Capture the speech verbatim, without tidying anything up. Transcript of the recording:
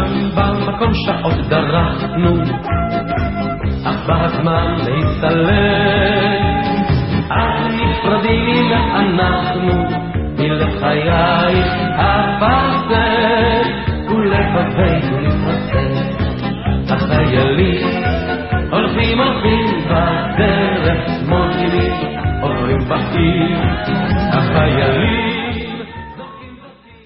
כאן במקום שעות דרכנו, אך בזמן להצטלם, אז נפרדים אנחנו מלחייך הפסק, ולבבינו נתרסק. החיילים הולכים הולכים בדרך, שמאל ימין עוברים בעיר. החיילים